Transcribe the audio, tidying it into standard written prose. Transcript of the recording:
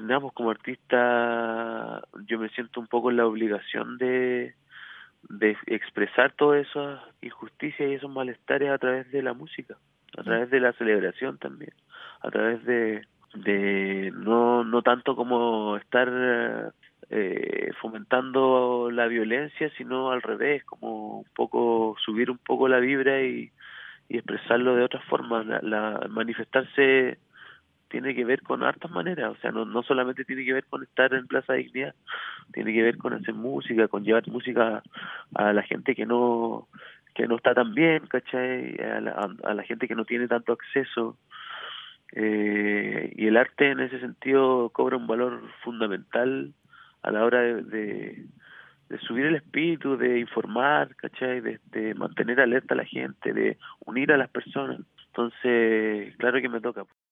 Nada, pues como artista yo me siento un poco en la obligación de expresar todas esas injusticias y esos malestares a través de la música, a Mm. través de la celebración también, a través de no tanto como estar fomentando la violencia, sino al revés, como un poco subir un poco la vibra y expresarlo de otra forma, manifestarse tiene que ver con hartas maneras, o sea, no solamente tiene que ver con estar en Plaza Dignidad, tiene que ver con hacer música, con llevar música a la gente que no está tan bien, ¿cachai? A la gente que no tiene tanto acceso. Y el arte en ese sentido cobra un valor fundamental a la hora de subir el espíritu, de informar, ¿cachai? De mantener alerta a la gente, de unir a las personas. Entonces, claro que me toca.